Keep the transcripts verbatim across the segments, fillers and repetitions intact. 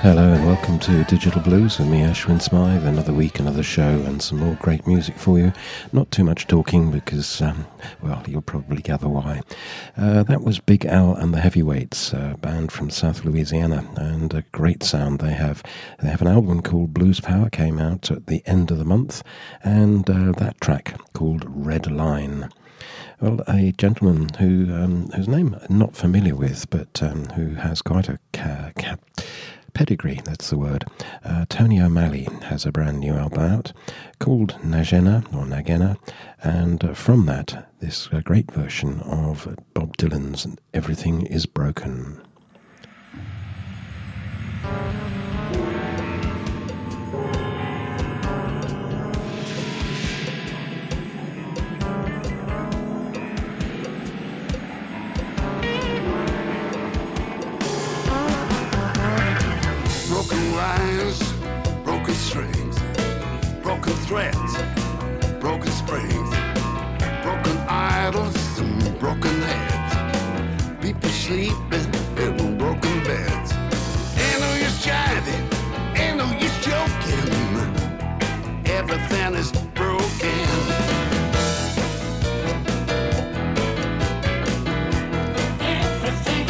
Hello and welcome to Digital Blues with me, Ashwin Smythe. Another week, another show, and some more great music for you. Not too much talking because, um, well, you'll probably gather why. Uh, that was Big Al and the Heavyweights, a band from South Louisiana, and a great sound they have. They have an album called Blues Power, came out at the end of the month, and uh, that track called Red Line. Well, a gentleman who um, whose name I'm not familiar with, but um, who has quite a ca- ca- pedigree, that's the word. Uh, Tony O'Malley has a brand new album out called Nagena, or Nagena, and uh, from that, this uh, great version of Bob Dylan's Everything Is Broken. Broken strings, broken threads, broken springs, broken idols and broken heads, people sleeping in broken beds. Ain't no use jiving, ain't no use joking, everything is broken. Everything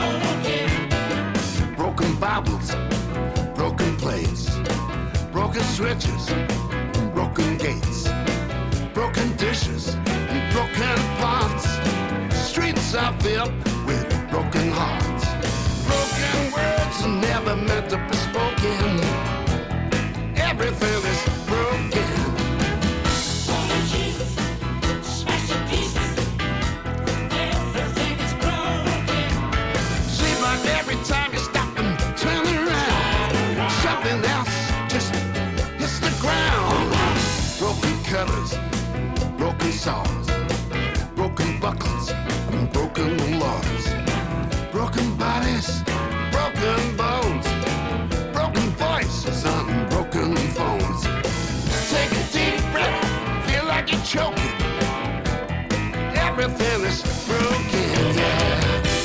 is broken. Broken bottles, broken plates, broken switches, broken gates, broken dishes, broken pots. Streets are filled with broken hearts. Broken words never meant to be spoken. Everything is broken. Oh, Jesus, smash to pieces. Everything is broken. Seems like every time you stop and turn around, something else just hits the ground. Broken colors, broken saws, broken buckles, and broken laws. Broken bodies, broken bones, broken voices on broken phones. Take a deep breath, feel like you're choking. Everything is broken, yeah.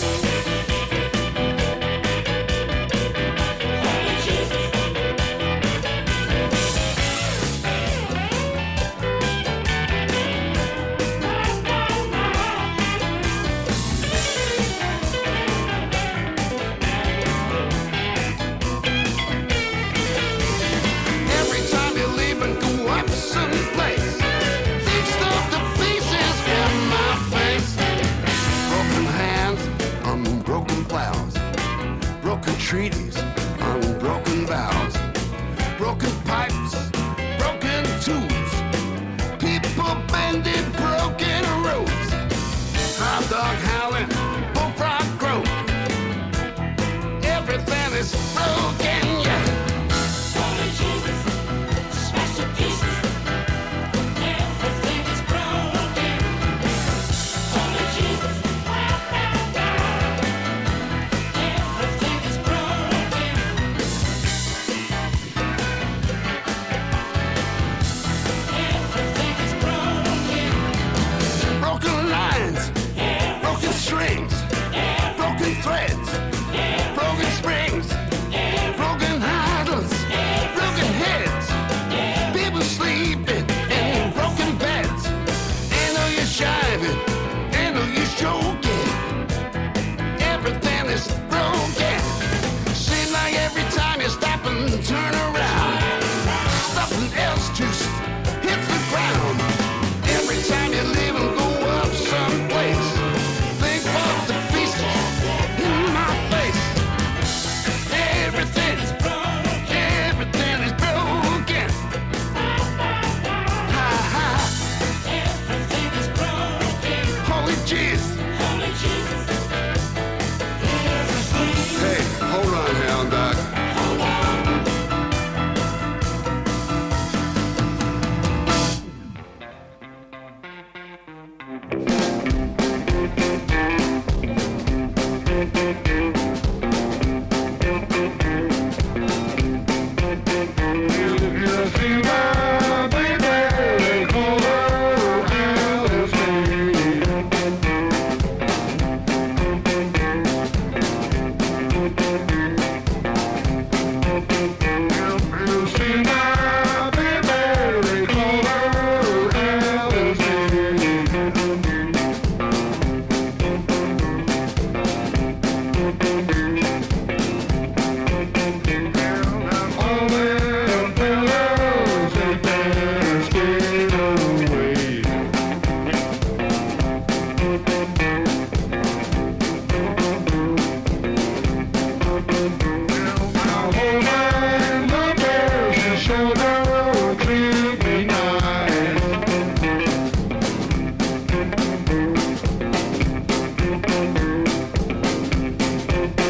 Treaties on broken vows, broken pipes, broken tools, people bending broken roads, hot dog howling, bullfrog croak. Everything is broken, yeah. Holy Jesus, smash to pieces. Everything is broken. Holy Jesus. Strings, broken threads, broken springs, broken idols, broken heads, people sleeping in broken beds. Ain't no use jiving, ain't no use joking. Everything is broken. Seems like every time you stop and turn around, something else just hits the ground. Every time you leave and go up someplace, the pieces in my face. Everything is broken. Everything is broken. Ha ha. Everything is broken. Holy Jesus. Holy Jesus.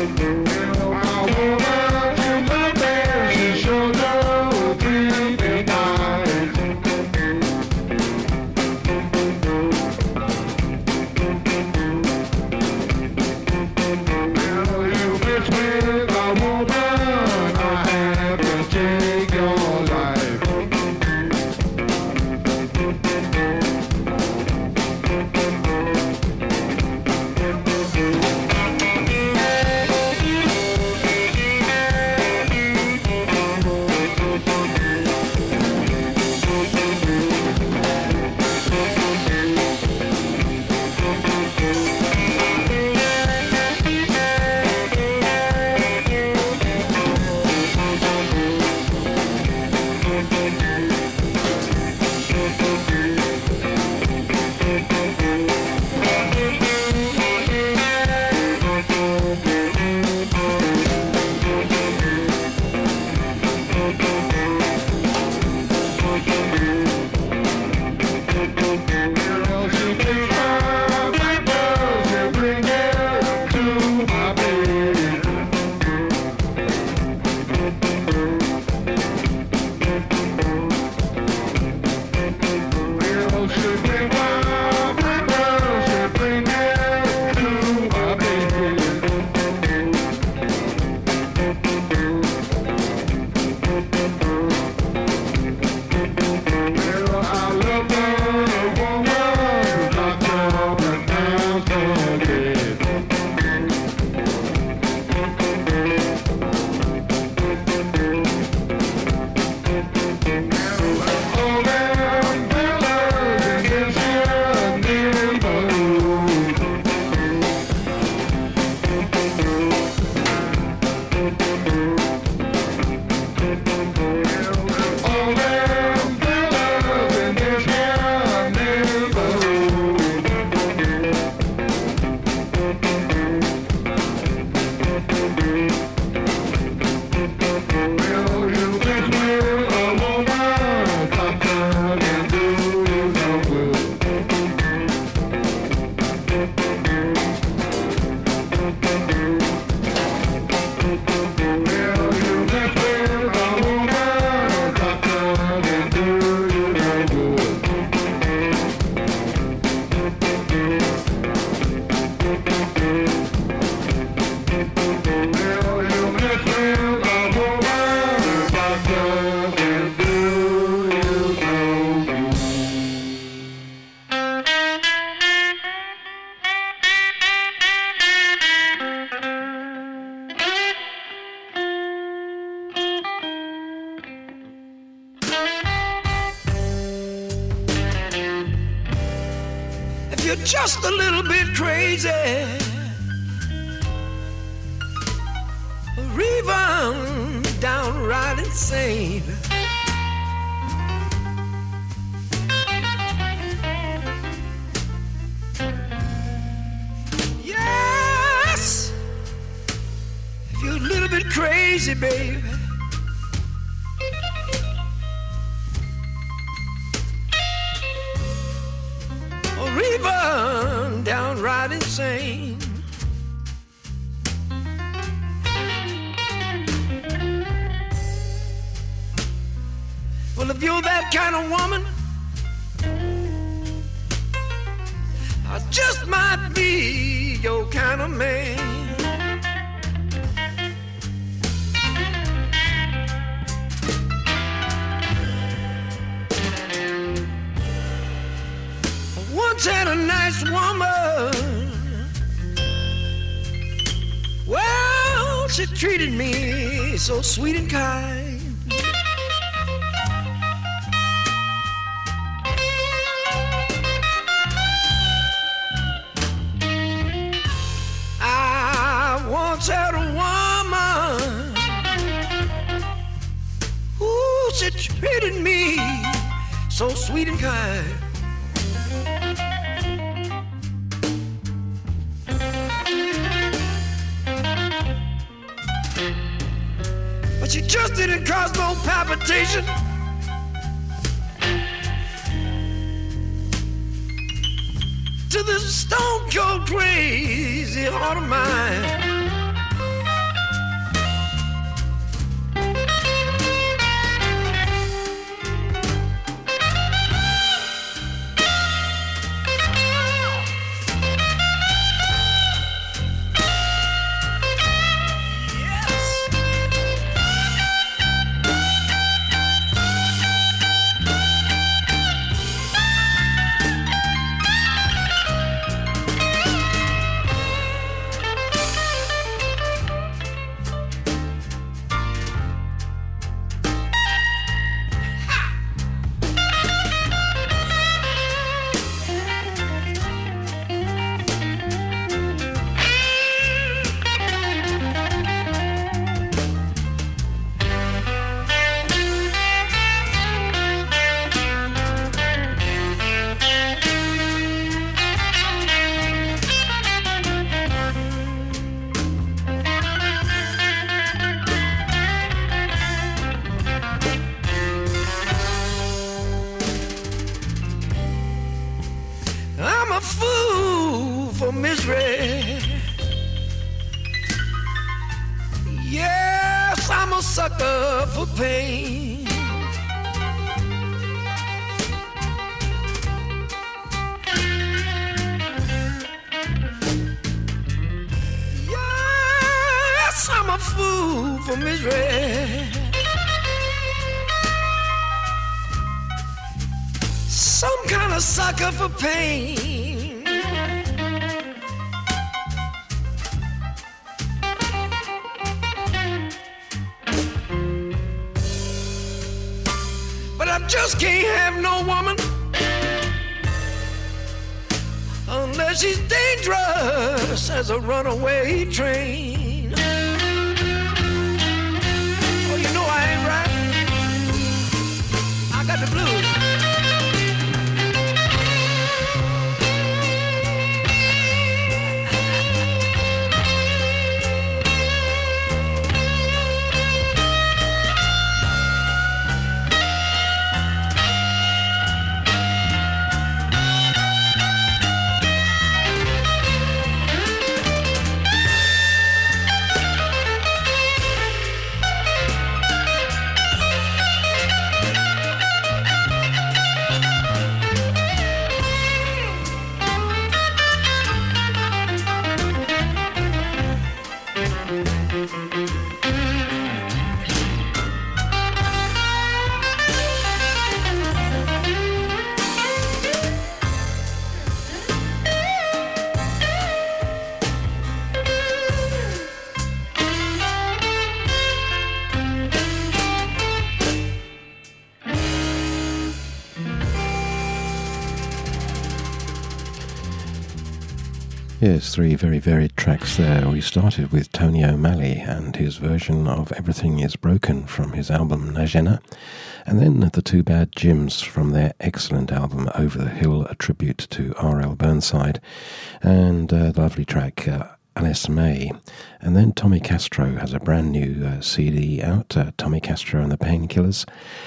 You're just a little bit crazy, or even downright insane. Yes, if you're a little bit crazy, baby. Even downright insane. Well, if you're that kind of woman, I just might be your kind of man. Once had a nice woman. Well, she treated me so sweet and kind. I once had a woman. Ooh, she treated me so sweet and kind. But she just didn't cause no palpitation. To this stone cold crazy heart of mine. sucker for pain. Yes, I'm a fool for misery. Some kind of sucker for pain. But I just can't have no woman unless she's dangerous as a runaway train. Oh, you know I ain't right. I got the blues. Yes, three very varied tracks there. We started with Tony O'Malley and his version of Everything Is Broken from his album Najena, and then the Two Bad Jims from their excellent album Over the Hill, a tribute to R L Burnside, and uh, the lovely track uh, Alice May. And then Tommy Castro has a brand new uh, C D out, uh, Tommy Castro and the Painkillers.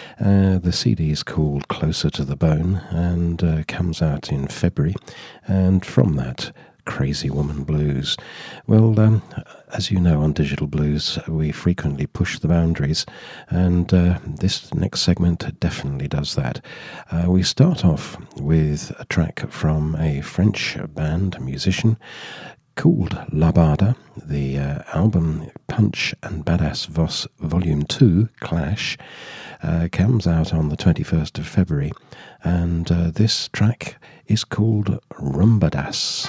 Uh, the C D is called Closer to the Bone and uh, comes out in February, and from that, Crazy Woman Blues. Well, um, as you know, on Digital Blues we frequently push the boundaries, and uh, this next segment definitely does that. Uh, we start off with a track from a French band, a musician, called Labada. The uh, album Punch and Badass Voss Volume two, Clash, uh, comes out on the twenty-first of February, and uh, this track is called Rumbadas.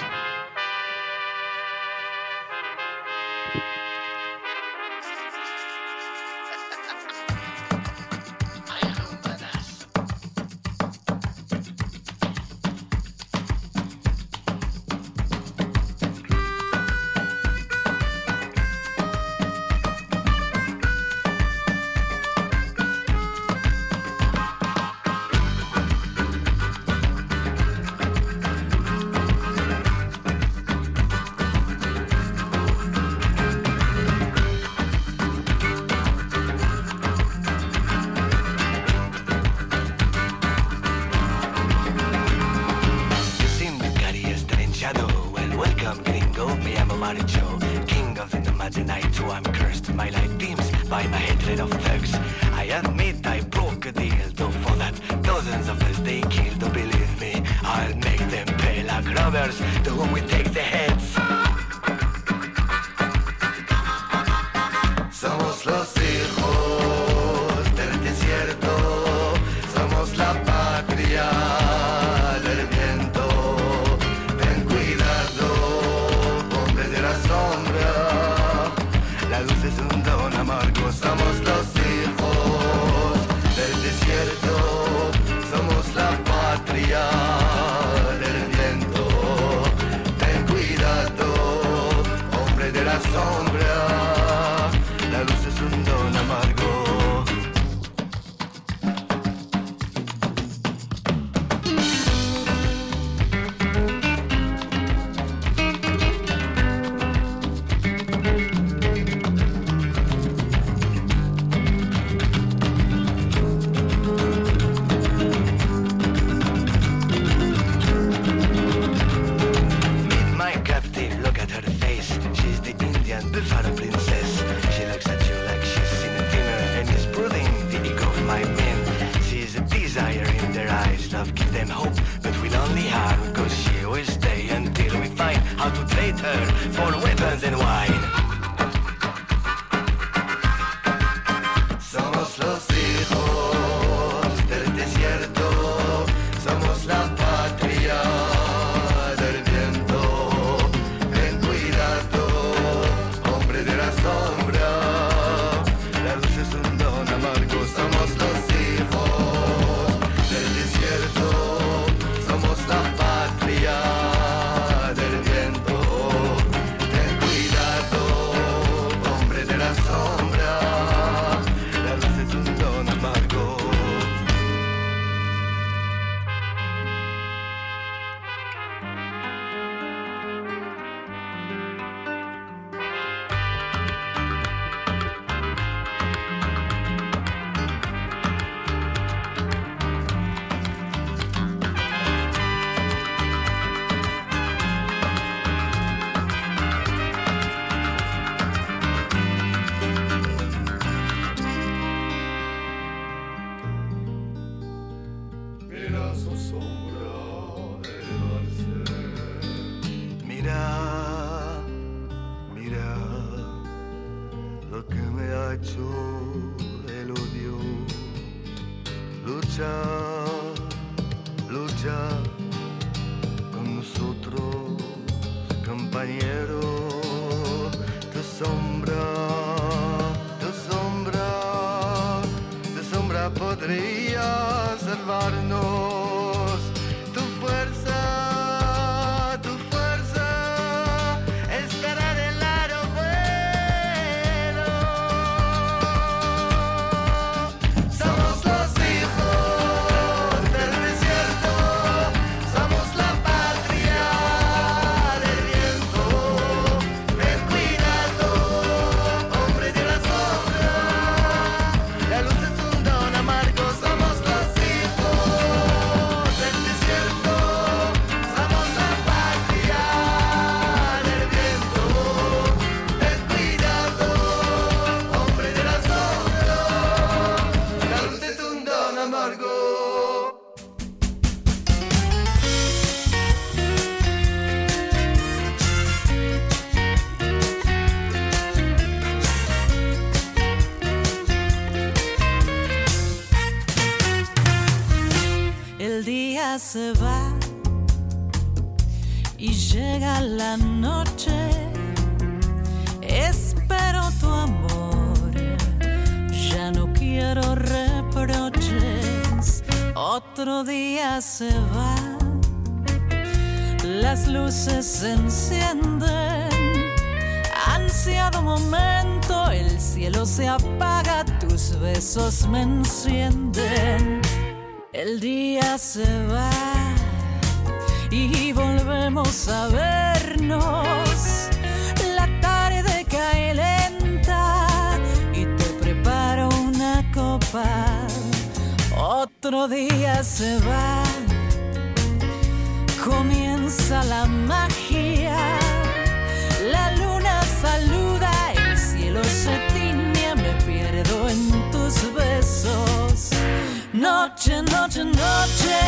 Look at her face, she's the Indian Buffalo Princess. return for weapons and wine. Somos los hijos del desierto, somos la patria del viento. Ten cuidado, hombre de la sombra, la luz es un don amargo. Somos los hijos del desierto, somos la patria del viento. Ten cuidado, hombre de la sombra, la luz es un don amargo. Mira su sombra elevarse. Mira, mira lo que me ha hecho el odio. Lucha, lucha con nosotros, compañero. Tu sombra, tu sombra, tu sombra podría salvarnos. Tu fuerza, tu fuerza estará del lado bueno. Somos los hijos del desierto, somos la patria del viento. Ten cuidado, hombre de la sombra, la luz es un don amargo. Somos los hijos del desierto, somos la patria del viento. Ten cuidado, hombre de la sombra, la luz es un don amargo. El día se va y llega la noche. Espero tu amor, ya no quiero reproches. Otro día se va, las luces se encienden. Ansiado momento, el cielo se apaga, tus besos me encienden. El día se va y volvemos a vernos. La tarde cae lenta y te preparo una copa. Otro día se va, comienza la magia. La luna saluda, el cielo se tiñe, me pierdo en tus besos. Noche, noche, noche,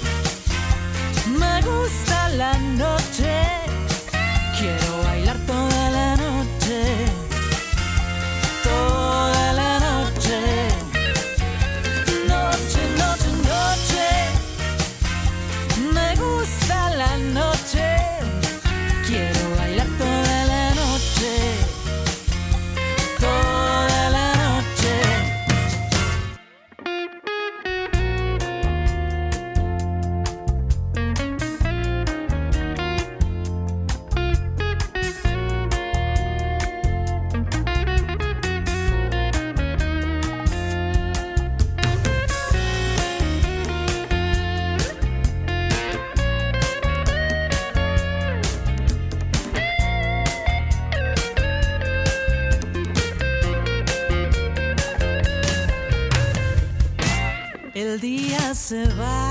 me gusta la noche. Quiero bailar toda la noche, toda la noche. Noche, noche, noche, me gusta la noche. Quiero bailar toda la noche, toda la noche. El día se va,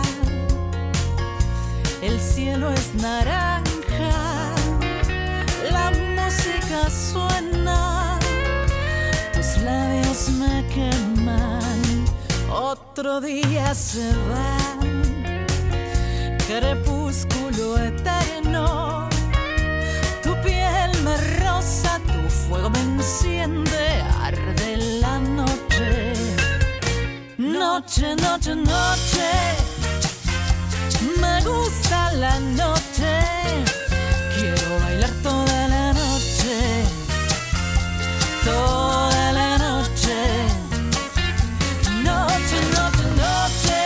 el cielo es naranja, la música suena, tus labios me queman. Otro día se va, crepúsculo eterno, tu piel noche, noche, noche. Me gusta la noche. Quiero bailar toda la noche. Toda la noche. Noche, noche, noche.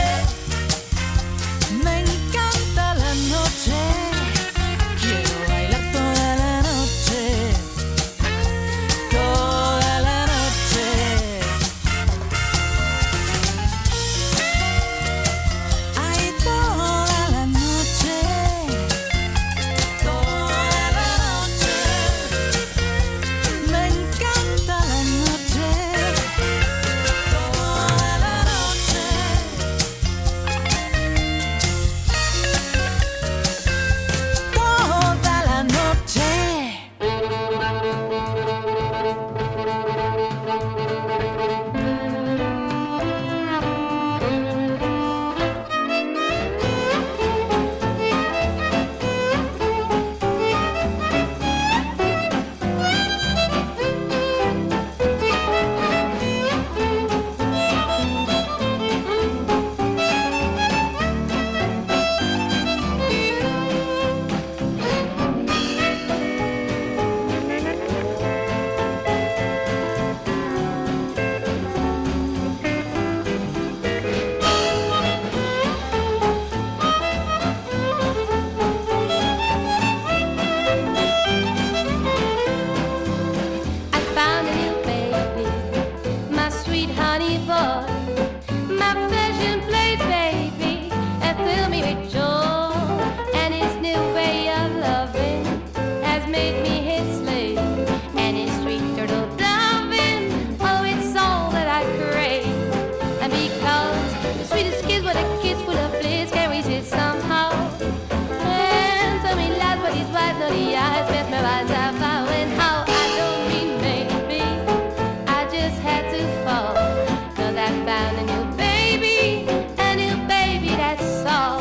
Me encanta la noche. Quiero bailar toda la noche. Toda la noche. Ay, toda la noche. Toda la noche. Me encanta la noche. Toda la noche. Toda la noche. I found a new baby, my sweet honey boy, my fashion plate baby, that filled me with joy. And his new way of loving has made me his slave. And his sweet turtle loving, oh, it's all that I crave. And because the sweetest kiss with a kiss full of bliss can resist somehow. And tell me lies, but his white naughty eyes met my eyes I found. And how I don't mean maybe, I just had to fall. Cause I found a new baby, a new baby, that's all.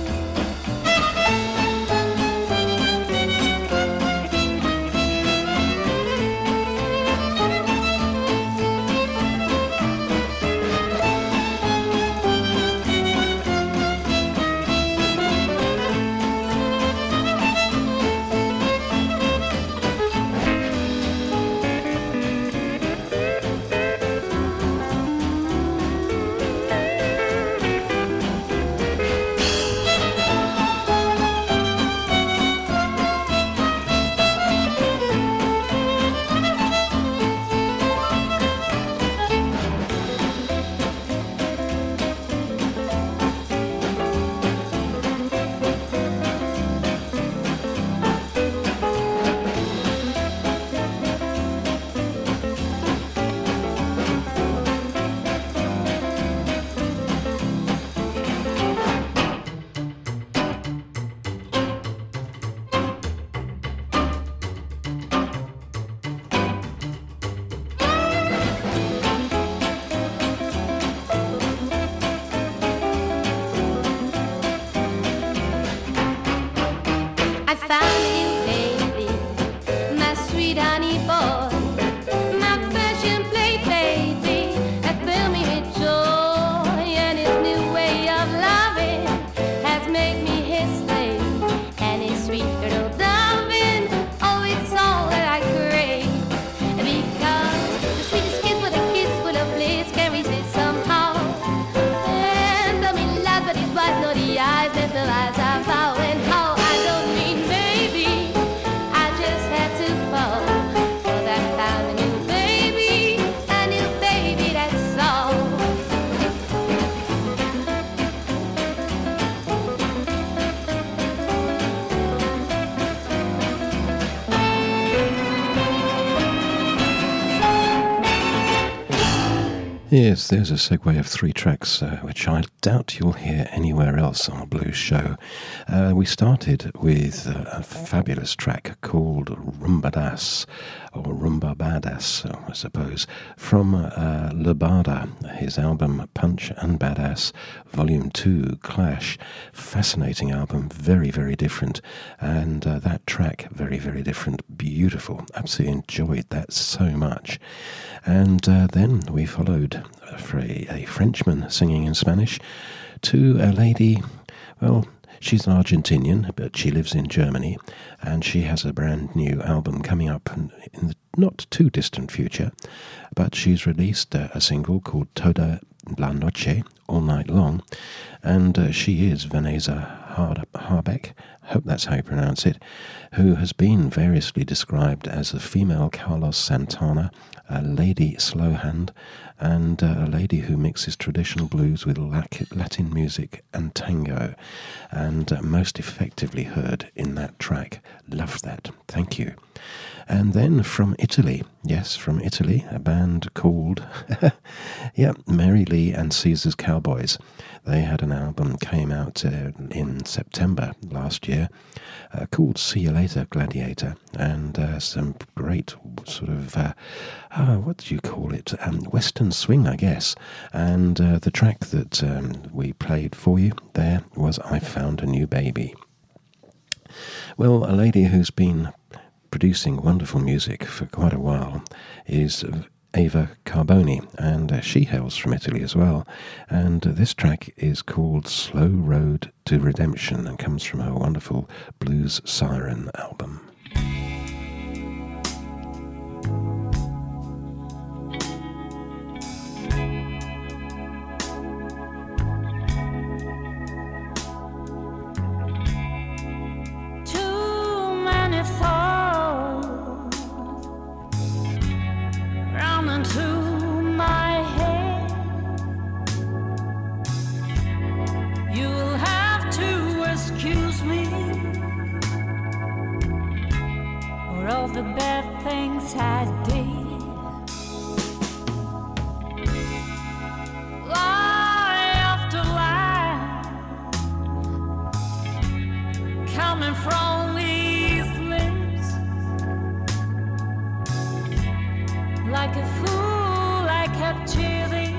I found a new baby, my sweet honey boy, my fashion plate baby, that filled me with joy. And his new way of loving has made me his slave. And his sweet little loving, oh, it's all that I crave. Because the sweetest kiss with a kiss full of bliss can resist somehow. And tell me lies, but his white naughty eyes met the eyes I found. And how I don't mean maybe, I just had to fall. Cause I found a new baby, a new baby, that's all. Yes, there's a segue of three tracks, uh, which I doubt you'll hear anywhere else on a blues show. Uh, we started with uh, a fabulous track called Rumba Das, or Rumba Badass, I suppose, from uh, Lubada, his album Punch and Badass, Volume two, Clash. Fascinating album, very, very different. And uh, that track, very, very different, beautiful. Absolutely enjoyed that so much. And uh, then we followed for a, a Frenchman singing in Spanish to a lady, well, she's an Argentinian, but she lives in Germany, and she has a brand new album coming up in, in the not too distant future, but she's released a, a single called Toda la Noche, All Night Long, and uh, she is Vanessa Harbeck, hope that's how you pronounce it, who has been variously described as a female Carlos Santana, a lady slowhand, and uh, a lady who mixes traditional blues with Latin music and tango, and uh, most effectively heard in that track. Love that. Thank you. And then from Italy, yes, from Italy, a band called, yeah, Mary Lee and Caesar's Cowboys. They had an album, came out uh, in September last year, uh, called See You Later, Gladiator, and uh, some great sort of, uh, oh, what do you call it, um, Western swing, I guess. And uh, the track that um, we played for you there was I Found a New Baby. Well, a lady who's been producing wonderful music for quite a while is Ava Carboni, and uh, she hails from Italy as well. And uh, this track is called Slow Road to Redemption and comes from her wonderful Blues Siren album. The bad things I did, lie after lie, coming from these lips, like a fool I kept cheating,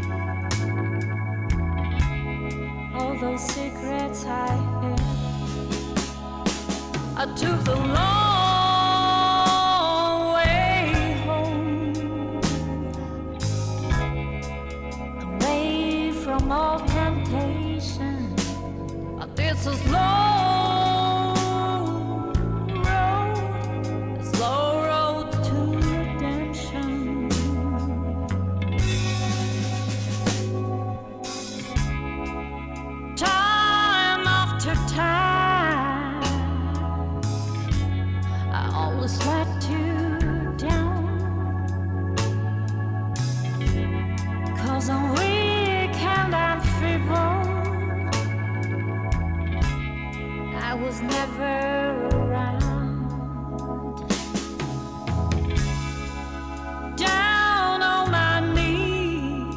all those secrets I hid, I took the long all temptation, but this is slow road, a slow road to redemption. Time after time, I always let you down, 'cause I'm weak and I'm feeble. I was never around. Down on my knees,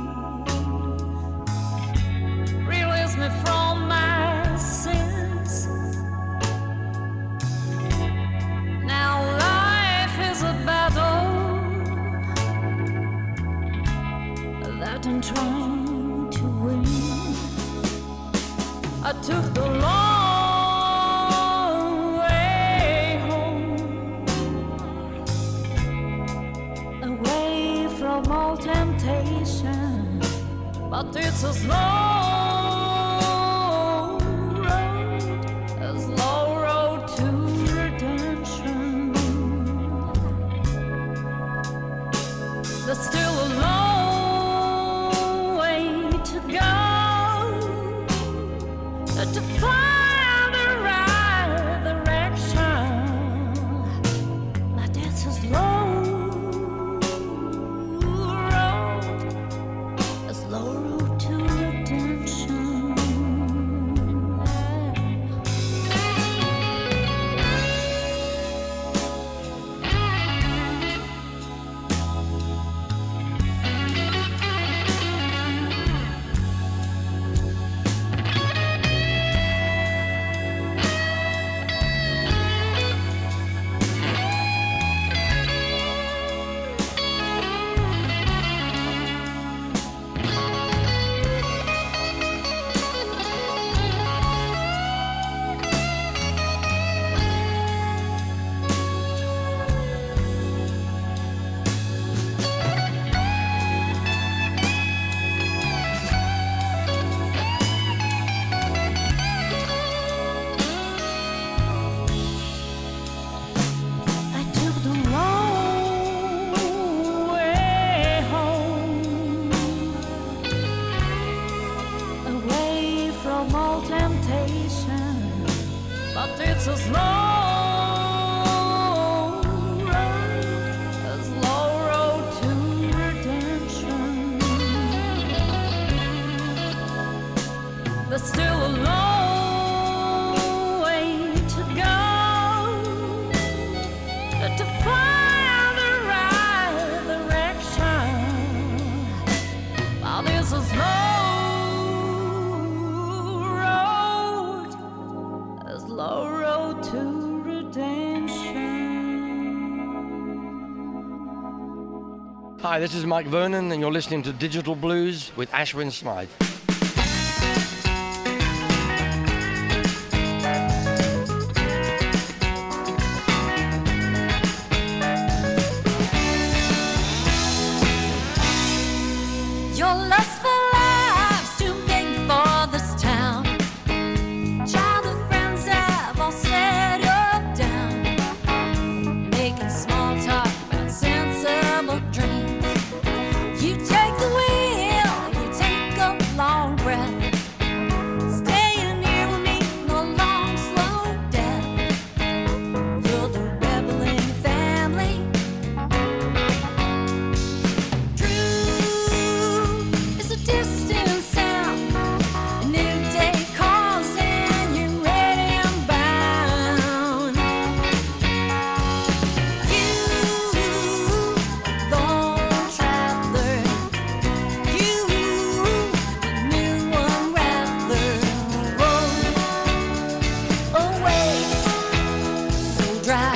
release me from my sins. Now life is a battle that I'm trying. I took the long way home, away from all temptation, but it's a slow road, a slow road to redemption. There's still a long way to go to find the right direction, but it's a slow road, a slow road to redemption. Hi, this is Mike Vernon, and you're listening to Digital Blues with Ashwin Smythe. Your lustful life's too big for this town. Childhood friends have all settled down, making small talk about sensible dreams. You take the wheel, you take a long breath. Staying here with me, no long, slow death. You're the rebelling family. True is a distant sound. A new day calls and you're ready and bound. You, lone traveler. You, new unraveler. Road away, so dry.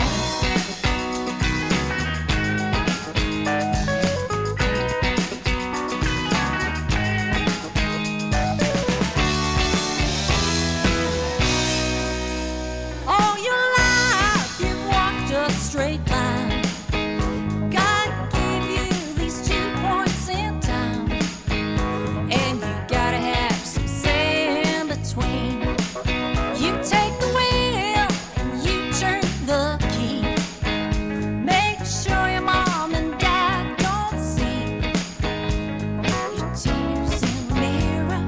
All your life you've walked a straight line. God gave you these two points in time, and you gotta have some say in between. You take the wheel and you turn the key. Make sure your mom and dad don't see your tears in the mirror.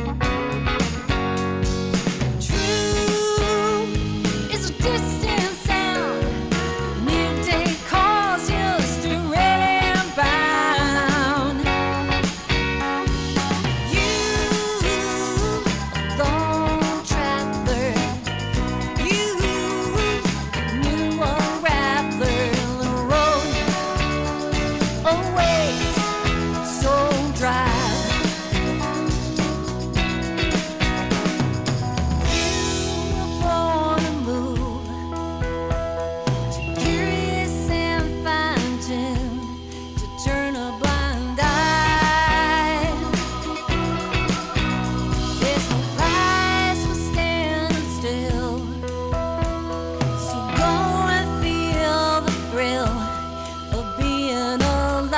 True is a distant sound. New day calls you, still ready and bound. You, lone traveler. You, new unraveler. The road awaits, so dry. You were born to move, to curious and fine-tuned, to turn a blind eye. There's no price for standing still, so go and feel the thrill of being alive.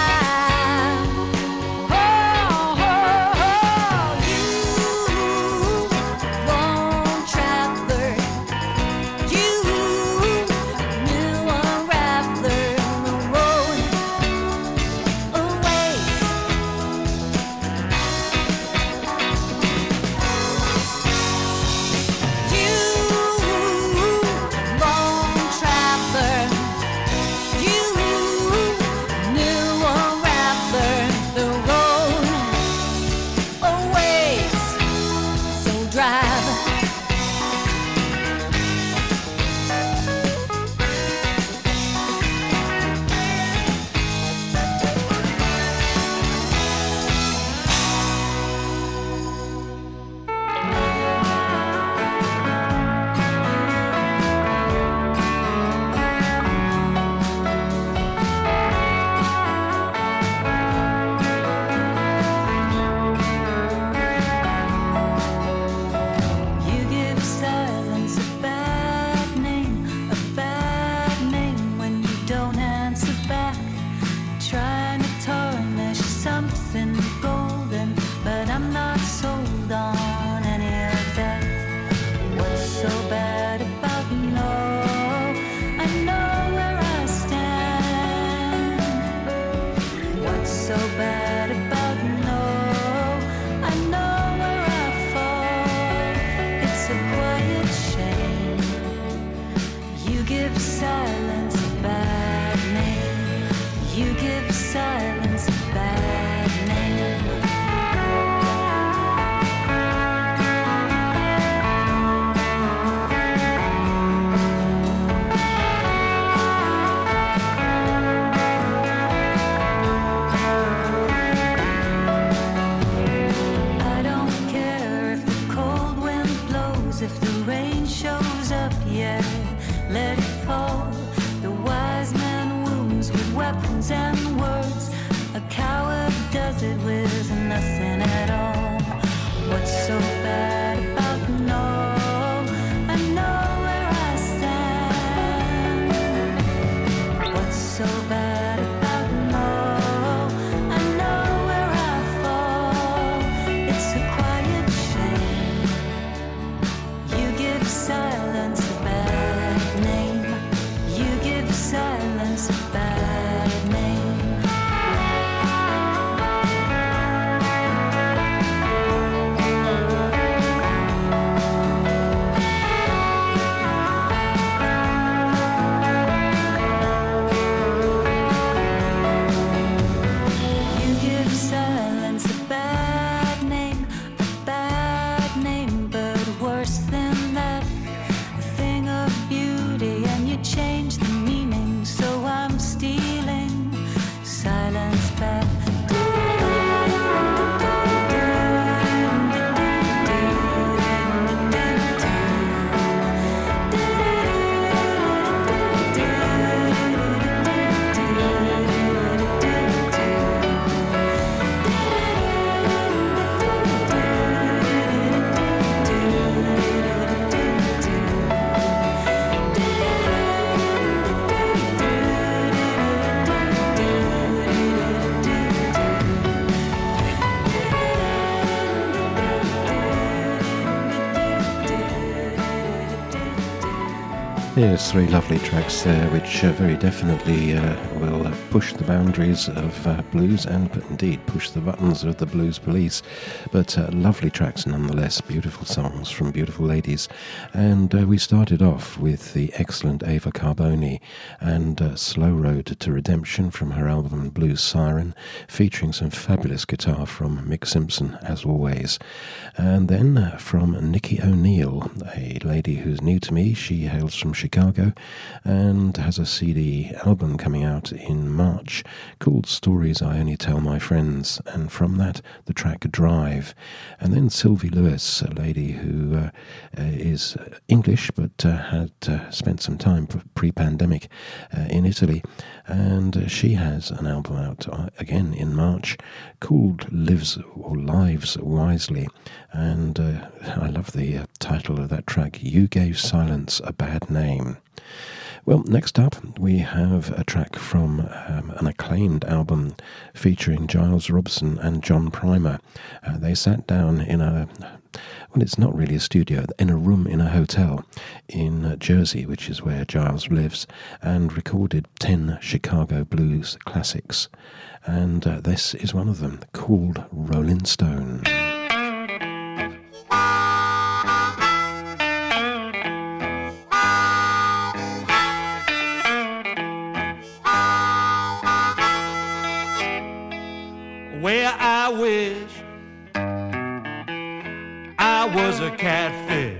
Oh, oh, oh, you, lone traveler. You, new unraveler. The road awaits. You, lone traveler. You, new unraveler. The road awaits, so drive. You give silence a bad name, a bad name when you don't answer back. Trying to tarnish something golden, but I'm not sold on any of that. What's so bad about no? I know where I stand. What's so bad about no? I know where I fall. It's a quiet shame. You give silence a bad name. You give silence a bad name. I don't care if the cold wind blows, if the rain shows up, yeah, let it fall. The wise man wounds with weapons and words. A coward does it with nothing at all. What's so bad about no? I know where I stand. What's so bad about no? I know where I fall. It's a quiet shame. You give silence a bad name. You give silence a bad name. You give silence a bad name, a bad name, but worse than that, a thing of beauty, and you change the meaning, so I'm stealing silence back. Yes, three lovely tracks there, which uh, very definitely uh, will uh, push the boundaries of uh, blues and indeed push the buttons of the Blues Police. But uh, lovely tracks nonetheless, beautiful songs from beautiful ladies. And uh, we started off with the excellent Ava Carboni and uh, Slow Road to Redemption from her album Blues Siren, featuring some fabulous guitar from Mick Simpson, as always. And then uh, from Nikki O'Neill, a lady who's new to me. She hails from Chicago and has a C D album coming out in March called Stories I Only Tell My Friends, and from that the track Drive. And then Sylvie Lewis, a lady who uh, uh, is English but uh, had uh, spent some time pre-pandemic uh, in Italy, and uh, she has an album out uh, again in March called Lives or Lives Wisely, and uh, I love the uh, title of that track, You Gave Silence a Bad Name. Well, next up we have a track from um, an acclaimed album featuring Giles Robson and John Primer. Uh, they sat down in a, well, it's not really a studio, in a room in a hotel in uh, Jersey, which is where Giles lives, and recorded ten Chicago blues classics. And uh, this is one of them, called Rolling Stone. Where I wish I was a catfish,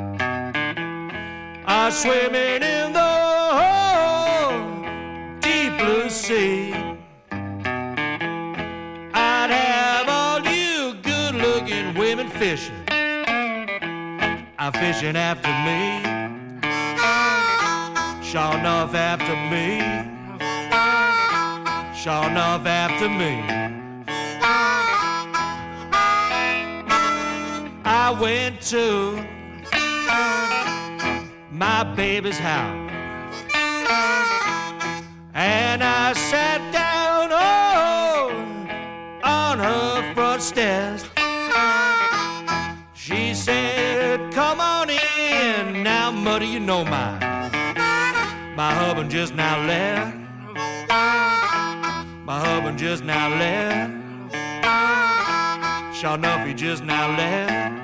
I swimming in the deep blue sea. I'd have all you good-looking women fishing, I'm fishing after me, sure enough after me, sure enough after me. I went to my baby's house and I sat down oh, on her front stairs. She said, come on in, now muddy, you know my my husband just now left. My husband just now left. Sure enough, he just now left.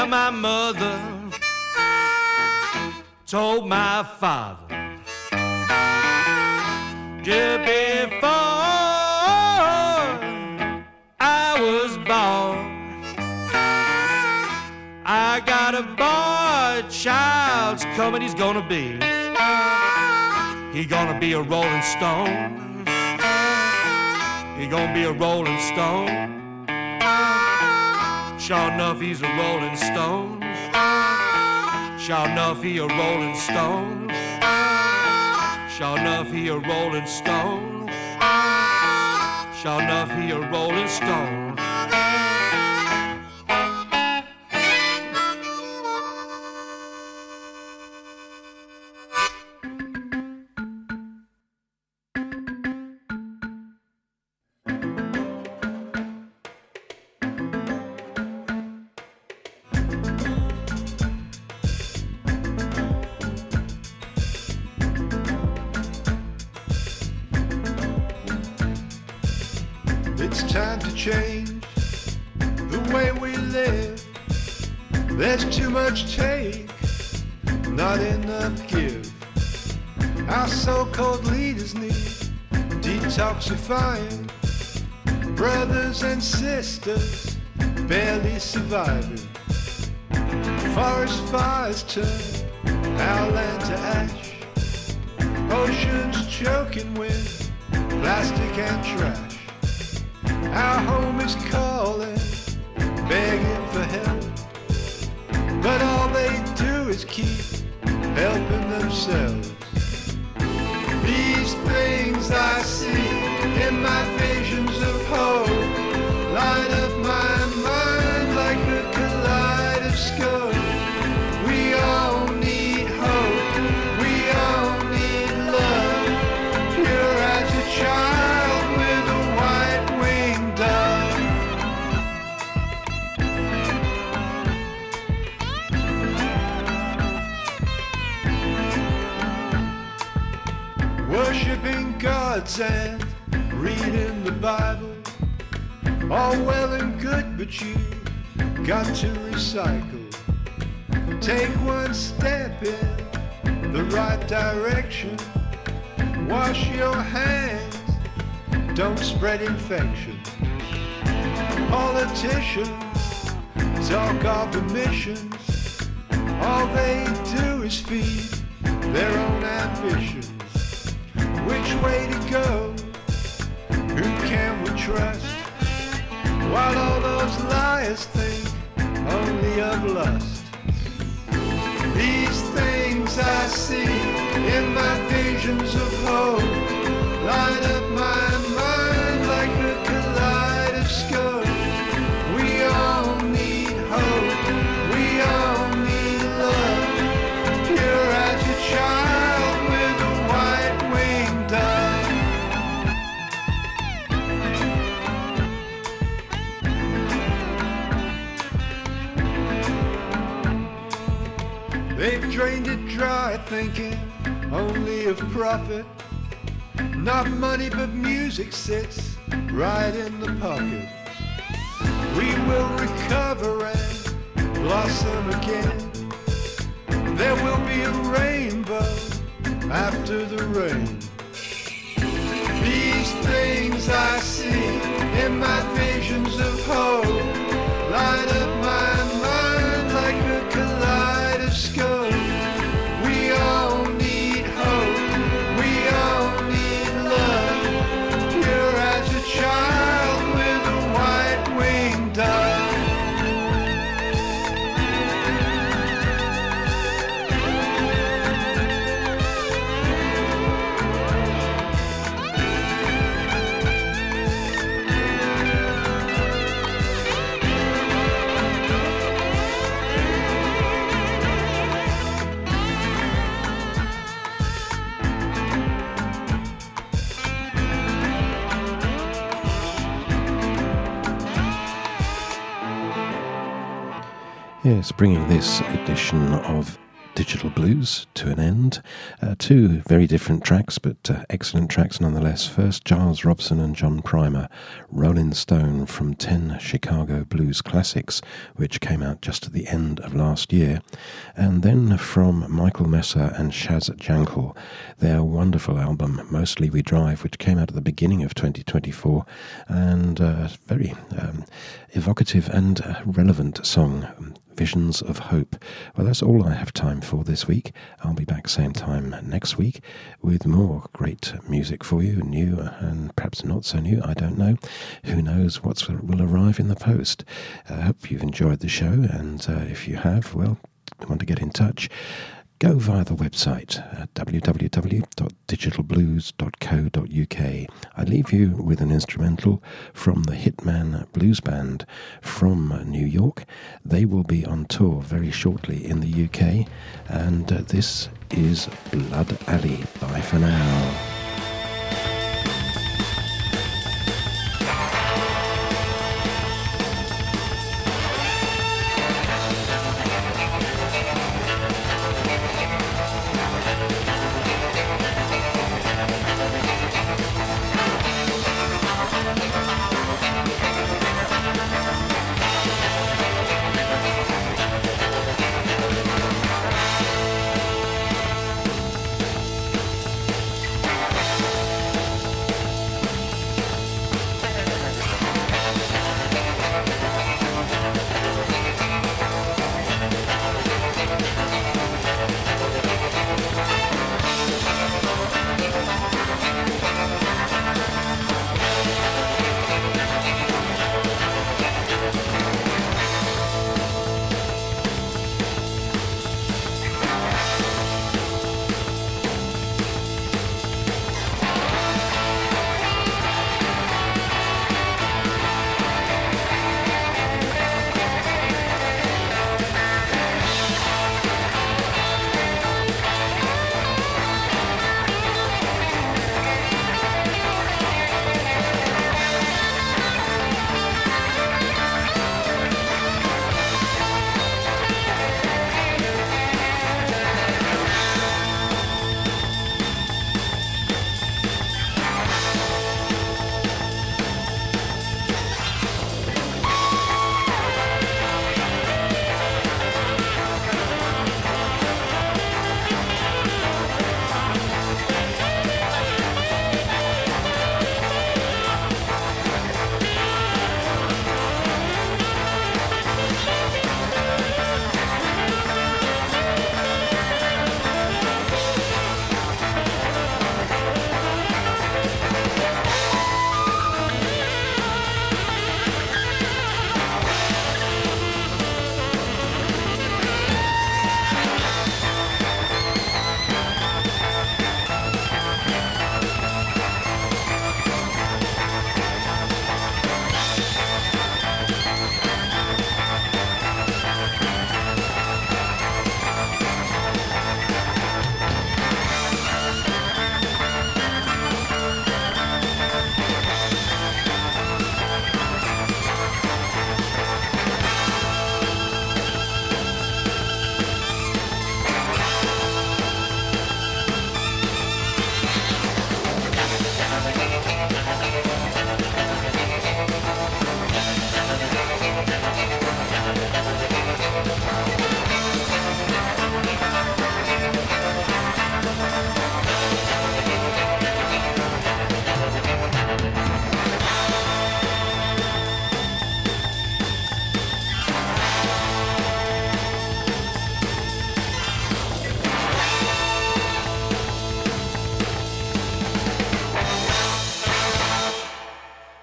Well, my mother told my father just before I was born, I got a boy, child's coming, he's gonna be, he gonna be a rolling stone, he gonna be a rolling stone. Sure enough, he's a rolling stone. Sure enough, he a rolling stone. Sure enough, he a rolling stone. Sure enough, he a rolling stone. It's time to change the way we live. There's too much take, not enough give. Our so-called leaders need detoxifying. Brothers and sisters barely surviving. Forest fires turn our land to ash. Oceans choking with plastic and trash. Our home is calling, begging for help, but all they do is keep helping themselves. These things I see in my visions of hope light up my mind like a kaleidoscope. We all need hope, we all need love, pure as a child with a white-winged dove. Worshipping gods and reading the Bible, all well and good, but you got to recycle. Take one step in the right direction. Wash your hands, don't spread infection. Politicians talk of emissions. All they do is feed their own ambitions. Which way to go? Who can we trust? While all those liars think only of lust. These things I see in my visions of hope light up my mind like a kaleidoscope. We all need hope, we all need love, pure as a child with a white-winged dove. They've drained it dry, thinking only of profit. Not money, but music sits right in the pocket. We will recover and blossom again. There will be a rainbow after the rain. These things I see in my visions of hope light up my mind like a kaleidoscope. We all need hope, we all need love, pure as a child with a white-winged dove. Yes, bringing this edition of Digital Blues to an end. Uh, two very different tracks, but uh, excellent tracks nonetheless. First, Giles Robson and John Primer, Rolling Stone, from ten Chicago Blues Classics, which came out just at the end of last year. And then from Michael Messer and Shaz Jankel, their wonderful album, Mostly We Drive, which came out at the beginning of twenty twenty-four, and uh, very um, evocative and uh, relevant song, Visions of Hope. Well, that's all I have time for this week. I'll be back same time next week with more great music for you, new and perhaps not so new, I don't know. Who knows what will arrive in the post. I uh, hope you've enjoyed the show, and uh, if you have, well, want to get in touch, go via the website at w w w dot digital blues dot co dot u k. I leave you with an instrumental from the Hitman Blues Band from New York. They will be on tour very shortly in the U K, and uh, this is Blood Alley. Bye for now.